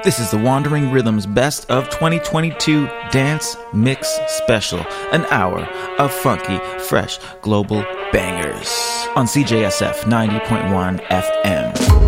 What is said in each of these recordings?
This is the Wandering Rhythms Best of 2022 Dance Mix Special, an hour of funky, fresh, global bangers on CJSF 90.1 FM.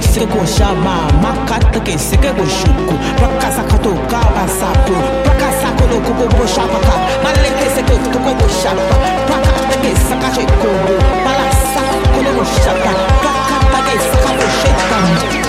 sike ko shama makata ke sike ko shuku prakasa kato kaba sapo prakasa ko ko shapaka maleke sike ko shapa prakata ke sakache ko balasa ko shapa prakata ke sakache sheka.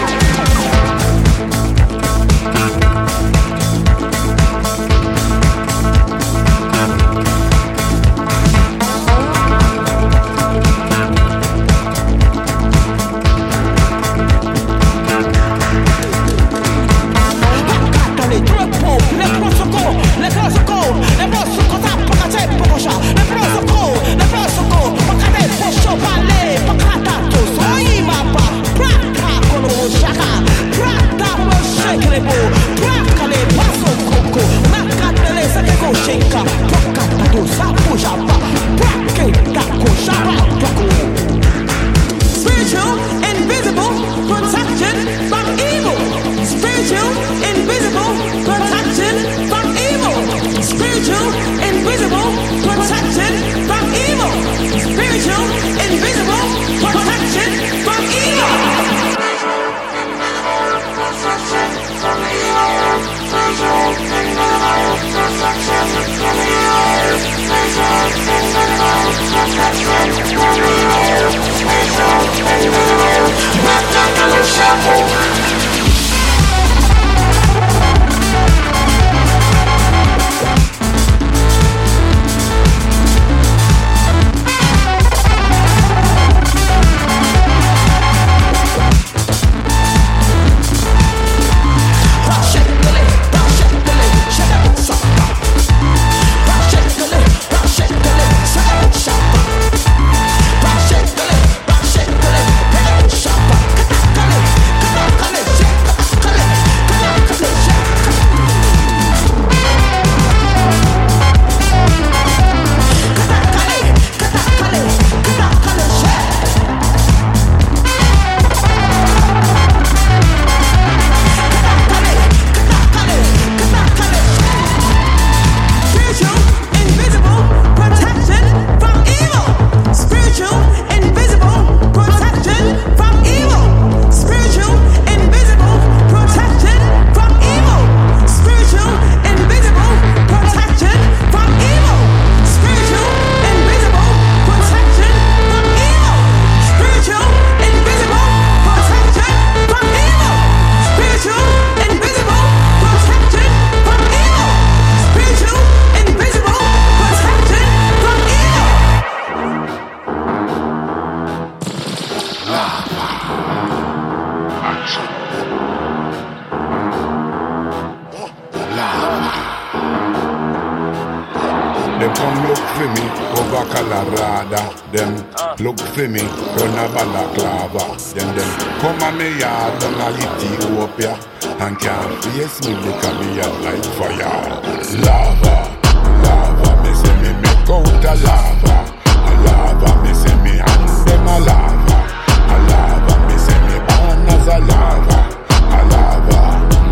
Look for me, run a balaclava. Then come on me yard and I Ethiopia and can't face me because me a like fire. Lava, lava, me say me make out a lava. A lava, me say me hand them a lava. A lava, me say me born as a lava. A lava.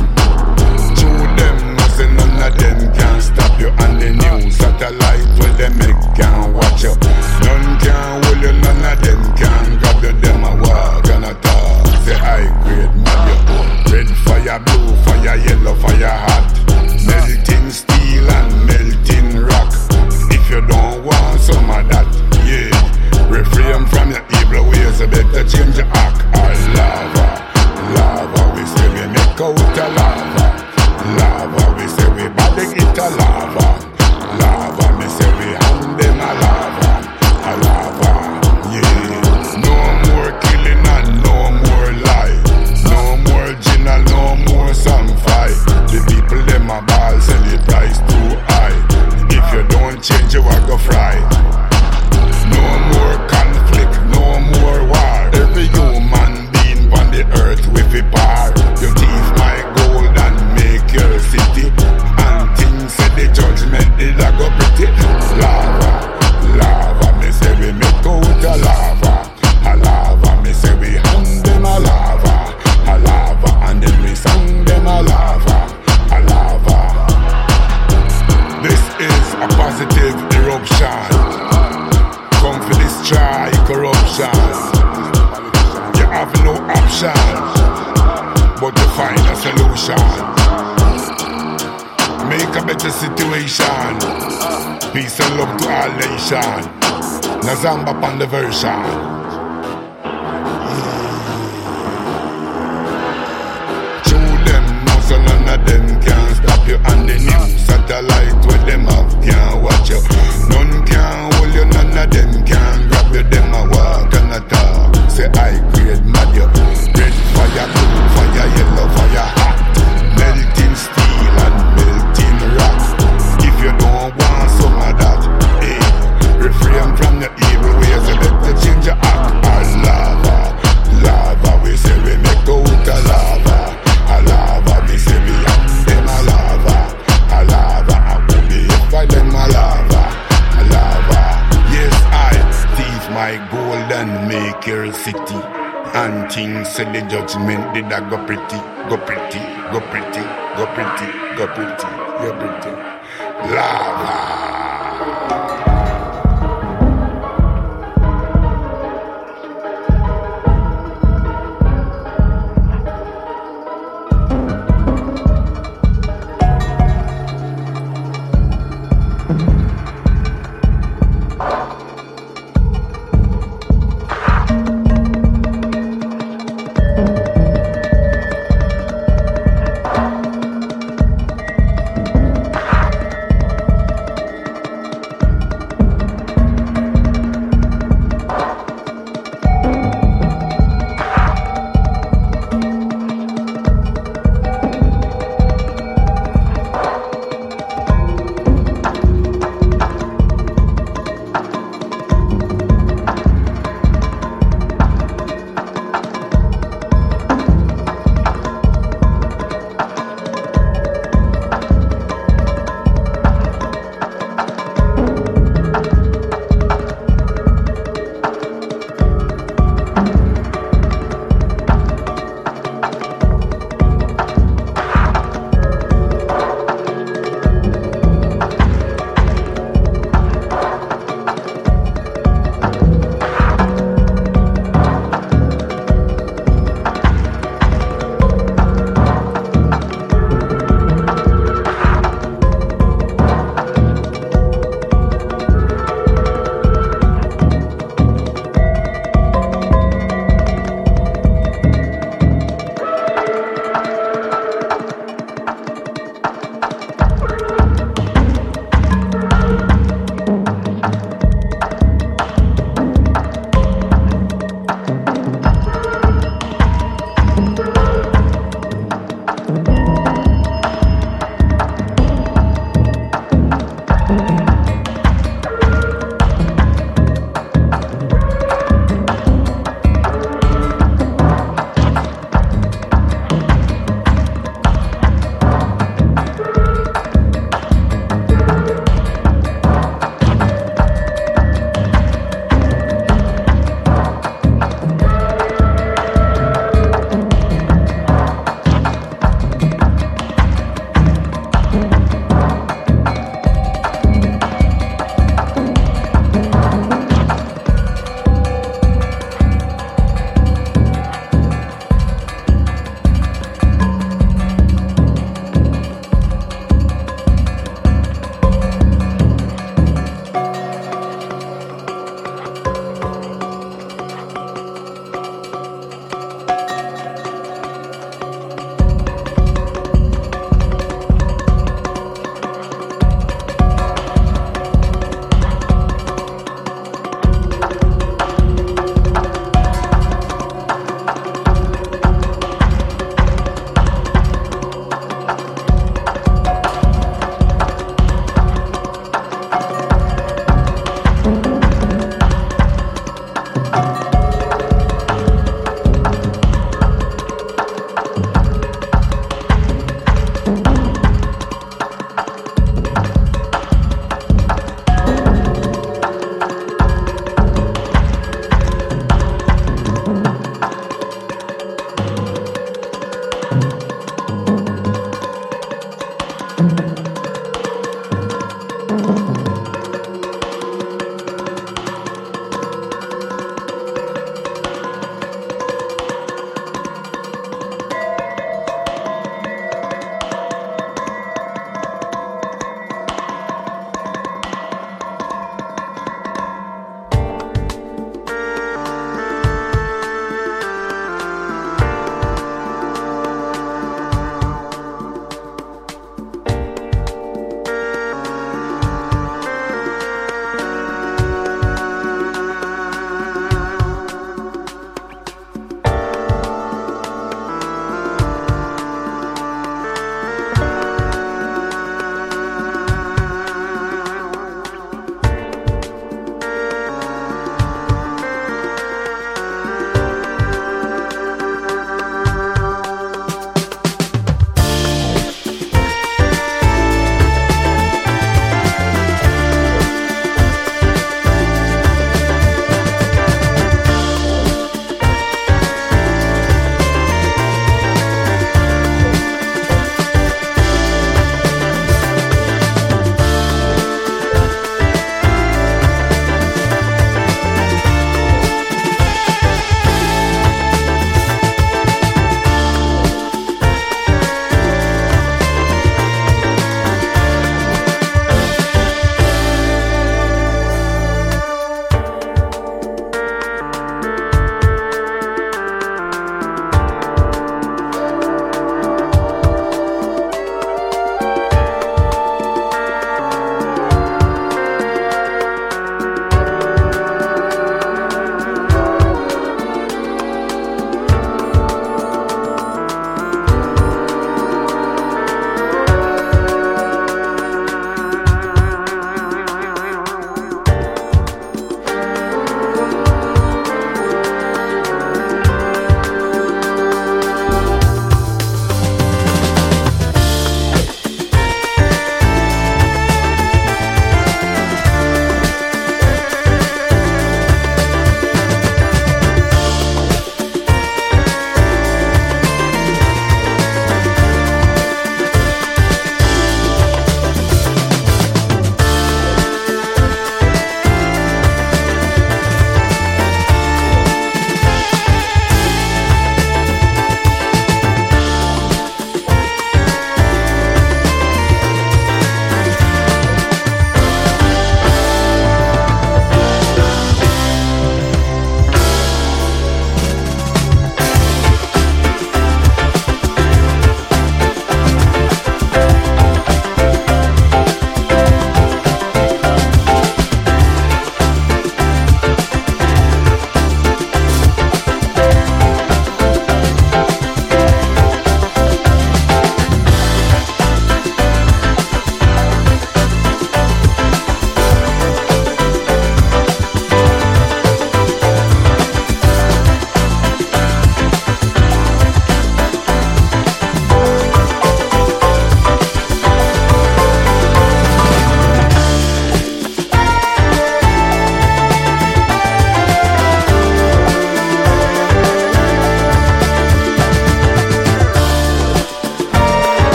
To them, no say none of them can stop you. And the new satellite where they make can watch you. None can hold you, none of them can grab you. Them a walk and a talk. Say high grade man you. Red fire, blue fire, yellow fire hot. Melting steel and melting rock. If you don't want some of that, yeah, refrain from your evil ways. You better change your act. Or lava, lava, we say we make out a lava. Lava, we say we body get a lava. Lava, me say we hand them a lava. A lava, yeah. No more killing and no more lie. No more gin and no more some fight. The people them a ball sell the price too high. If you don't change you will go fry. No more conflict, no more war. Every human being on the earth with a par. You thief my gold and make your city. And things say the judgment did a go pretty. Lava, lava, me say we make out a lava. A lava, me say we hand them a lava. A lava, and then we sang them a lava. A lava. This is a positive eruption. Come for destroy corruption. You have no option. solution. Make a better situation. Peace and love to all nation. Nazamba upon the version. Show them now so none of them can stop you. And the new satellite where them have can't watch you. None can hold you, none of them can grab you. Them a walk and a talk. Say I create mad you. Red fire, blue fire, yellow fire, hot. Melting steel and melting rock. If you don't want some of that, hey, refrain from the evil ways. You better change your act. Or lava, lava, we say we make out a lava. A lava, we say we have them a lava. A lava, I will be if I them a lava. A lava, yes I thief my gold and make your city. And things said the judgment did I go pretty, go pretty, go pretty, go pretty, go pretty, go pretty. Lava.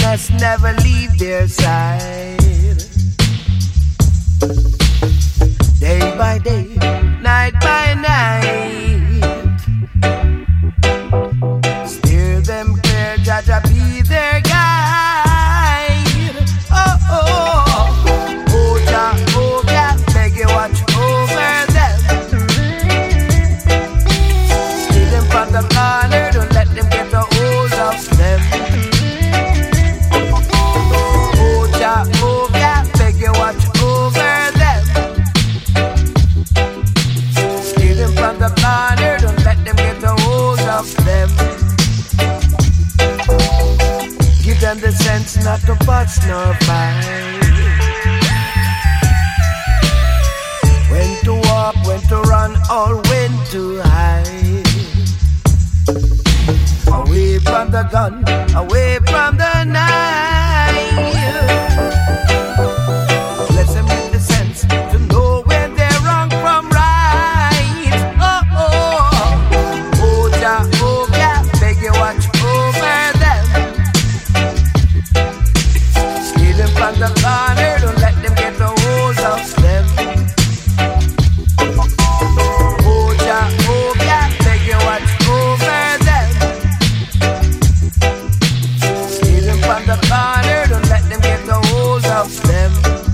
must never leave their side. Day by day, night by night, steer them clear, Jaja be their guide. Oh, oh, oh, Jah, oh, yeah, beg you watch over them. Steer them from the corner, don't let them get a hold of them. Oh, Jah, oh, yeah, beg you watch over them. Steer them from the corner, don't let them get a hold of them. Give them the sense not to fuss nor fight. When to walk, when to run, or when to hide. Away from the gun, away from the knife. Let them get the sense to know when they're wrong from right. Oh, oh, oh, Jah, oh, yeah, beg you watch over them. Steal them from the corner, don't let them get a hold of them. Oh, Jah, oh, yeah, beg you watch over them. Steal them from the corner, don't let them get a hold of them.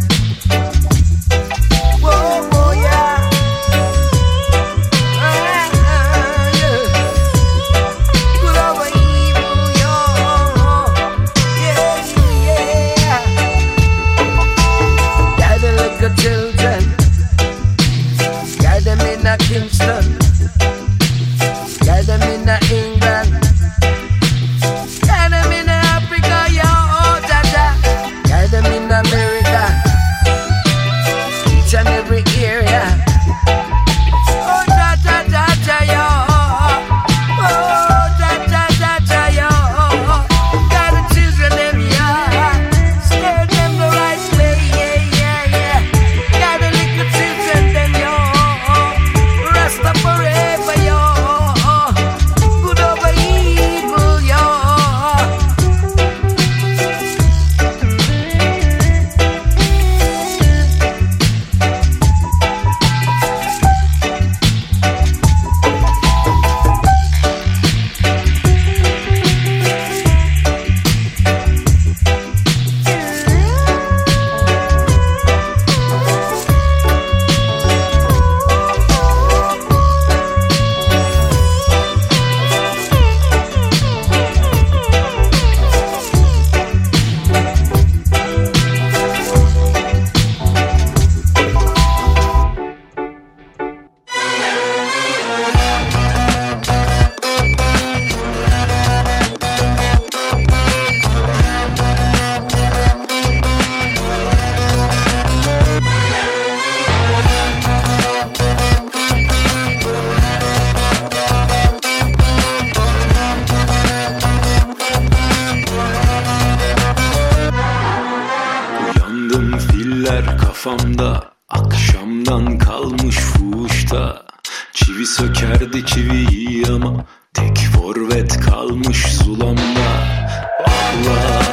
Whoa, whoa, yeah. Yeah. Good over evil, yo. Yeah, yeah. Guide the little children, guide them in a Kingston, guide them in a England, guide them in Africa, yo, Jaja, guide them in America, each and every area. Oh, Jaja, Jaja, yo. Oh, Jaja, Jaja, yo. Guide the children, them, yeah. Steer them the right way, yeah, yeah, yeah. Guide the little children, them, yo. Rasta forever, yo. Good over evil, yo. Uyandım filler kafamda, akşamdan kalmış fuhuşta. Çivi sökerdi çiviyi ama tek forvet kalmış zulamda. Allah.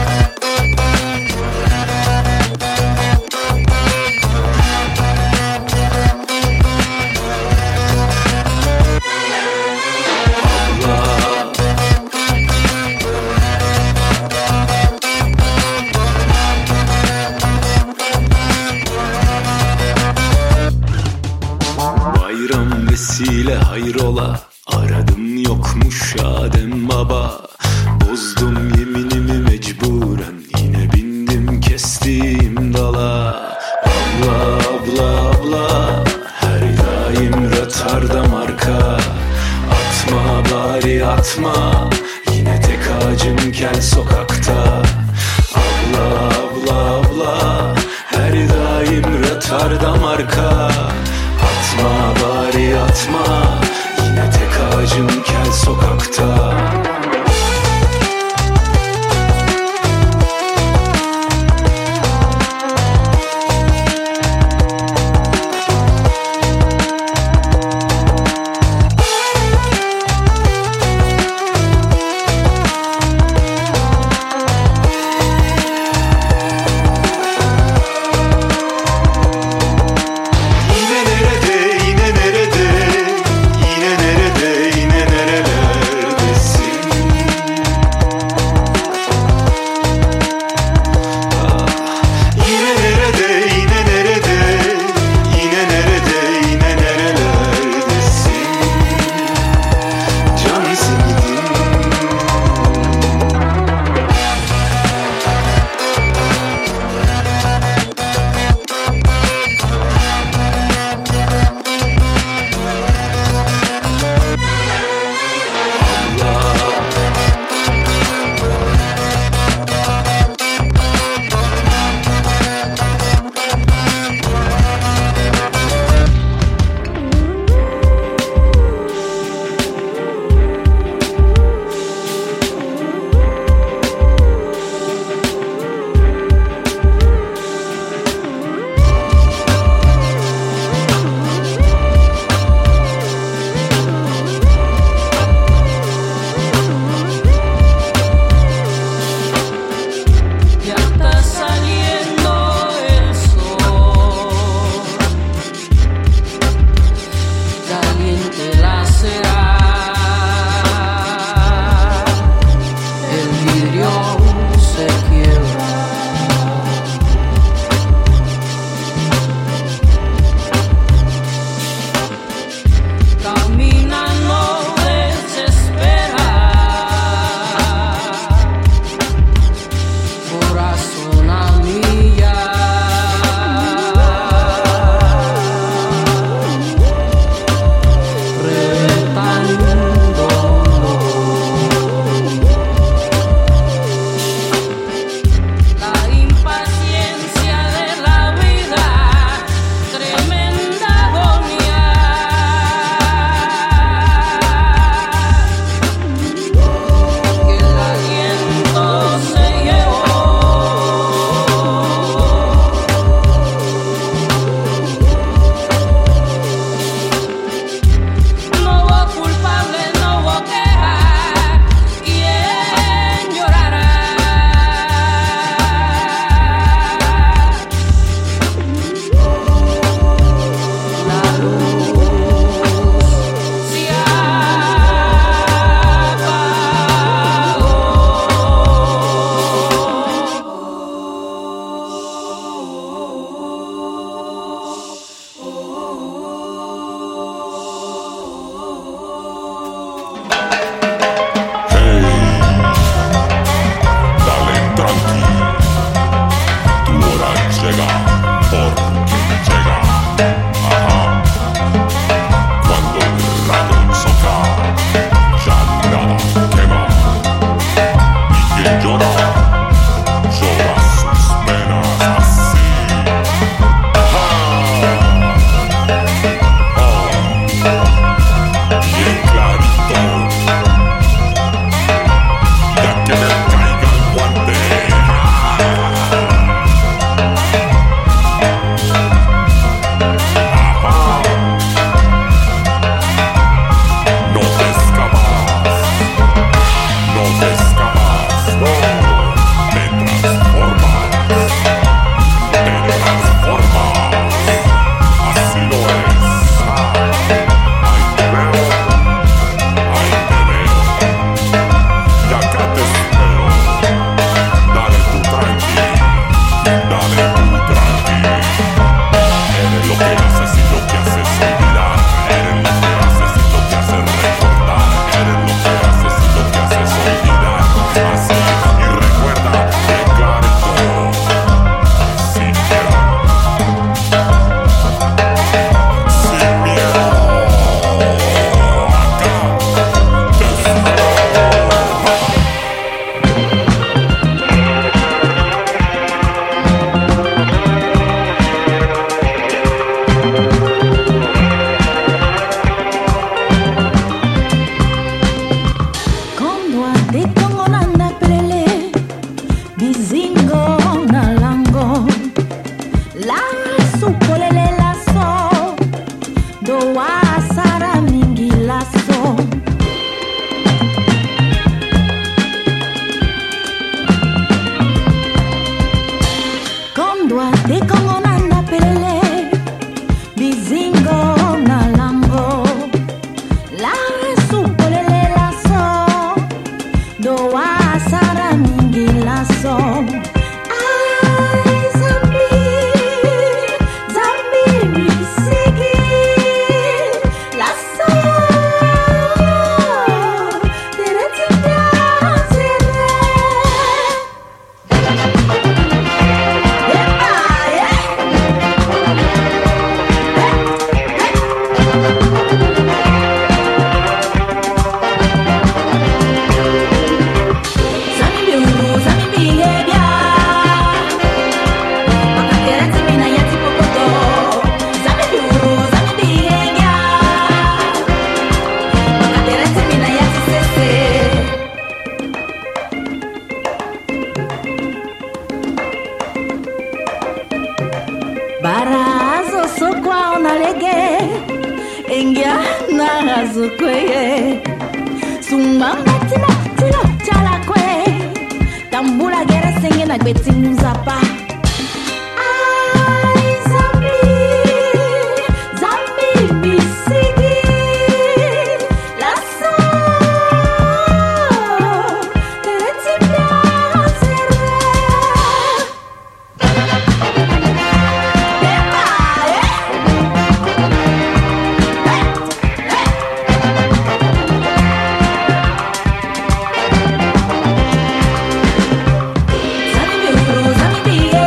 Bayram vesile hayrola, aradım yokmuş Adem baba. Bozdum yeminimi mecburen, yine bindim kestiğim dala. Abla abla abla, her daim rötarda marka. Atma bari atma, yine tek ağacım kel sokakta. Abla abla abla, her daim rötarda marka. Atma bari atma, yine tek ağacım kel sokakta. supolele laso doa sara mingi laso kondwa te kongo nanda pelele bizingo na lambo la supolele laso doa sara mingi laso Barazo sokwa onalege engia narazo kweye sumamba tilo chala kwe tambula gere senge na gbeti muzapa zambi bisigi laso teretipia Zami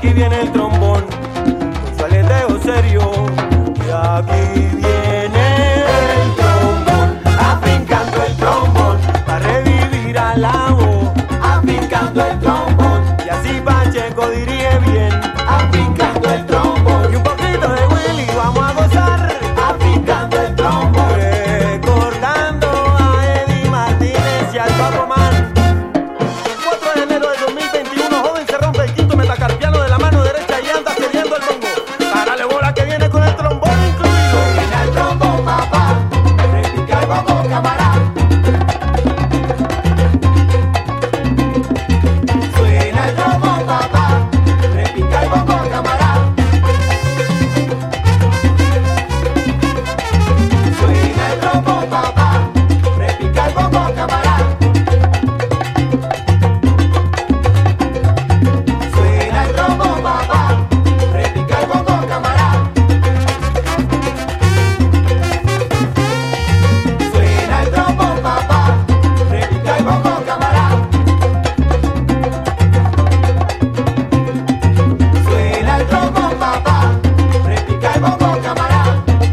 aquí viene el trombón, con su aleteo serio. Y aquí viene el trombón, afincando el trombón, para revivir a la voz, afincando el trombón. Y así Pacheco diría bien, afincando el trombón. Y un poquito de Willy vamos a gozar, afincando el trombón. Recordando a Eddie Martínez y al Papo Man. El 4 de enero de 2021, joven se rompe el quinto metacarpiano de la mano derecha y anda cediendo el bongo. Párale bola que viene con el trombón incluido. Suena el trombón, papá, repica el bongo, camarada. Suena el trombón, papá, repica el bongo, camarada. Suena el trombón, papá, repica el bongo, camarada. Suena el trombón, papá, repica el bongo, camarada. Suena el trombón, papá, repica el bongo, camarada. Suena el trombón, papá, repica el bongo, camarada.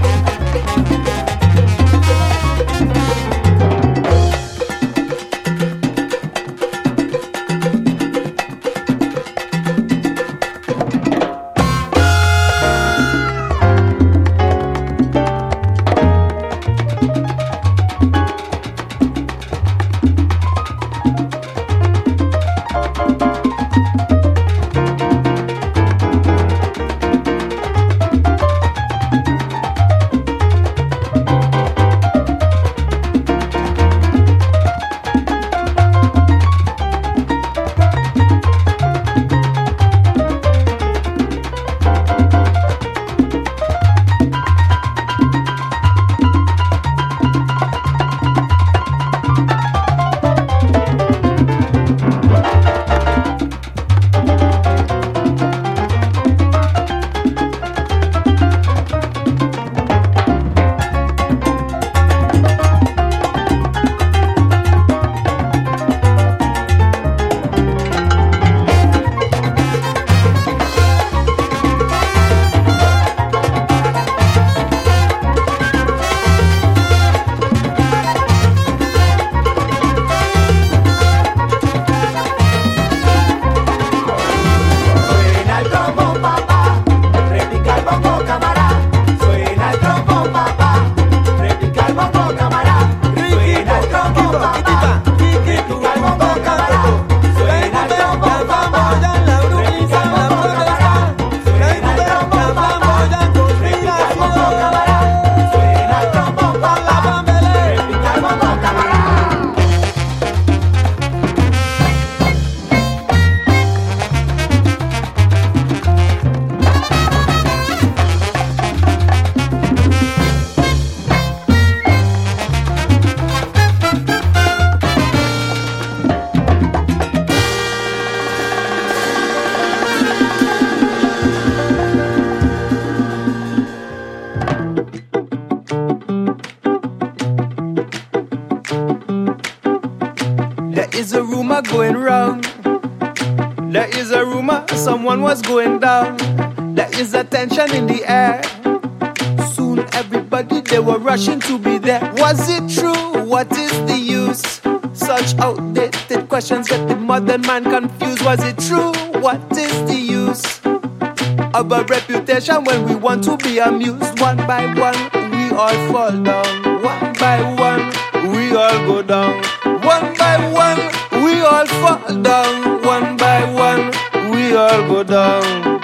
Suena el trombón, papá, repica el bongo, camarada. Suena el trombón, papá, repica el bongo, camarada. Suena el trombón, papá, repica el bongo, camarada. Suena el trombón, papá, repica el bongo, camarada. Suena el trombón, papá, repica el bongo, camarada. Suena el trombón, papá, repica el bongo, camarada. There is a rumor going round. There is a rumor someone was going down. There is a tension in the air. Soon everybody they were rushing to be there. Was it true? What is the use? Such outdated questions get the modern man confused. Was it true? What is the use of a reputation when we want to be amused? One by one, we all fall down. One by one, we all go down. One by one, we all fall down. One by one, we all go down.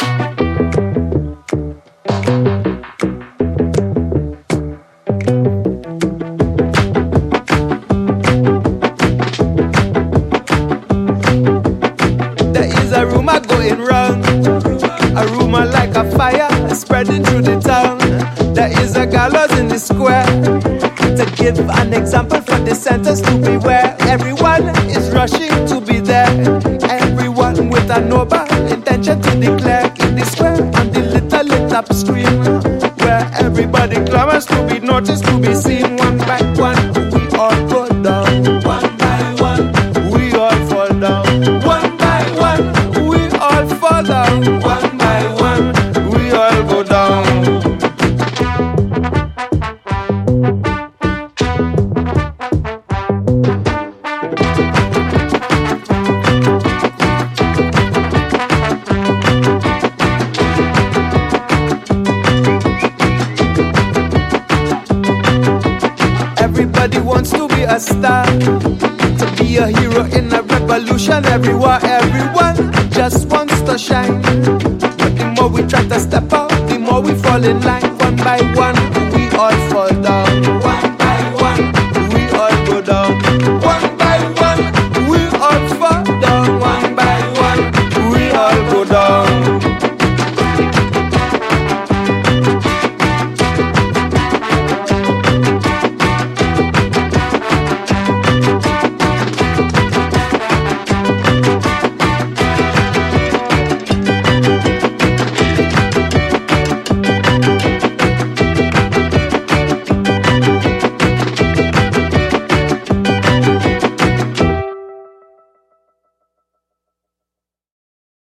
There is a rumor going round, a rumor like a fire spreading through the town. There is a gallows in the square to give an example for the sentence to beware. Everyone is rushing to be there. Everyone with a noble intention to declare in the square on the little lit up screen, where everybody clamors to be noticed, to be seen. One by one, we all go down. One by one, we all fall down. One by one, we all fall go down. One by one, we all go down. Everybody wants to be a star, to be a hero in a revolution everywhere